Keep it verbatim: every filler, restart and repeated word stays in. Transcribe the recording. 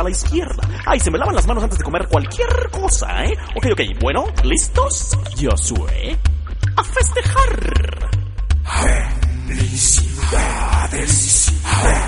a la izquierda. Ay, se me lavan las manos antes de comer cualquier cosa, ¿eh? Ok, ok, bueno, ¿listos? Josué, a festejar. Felicidades.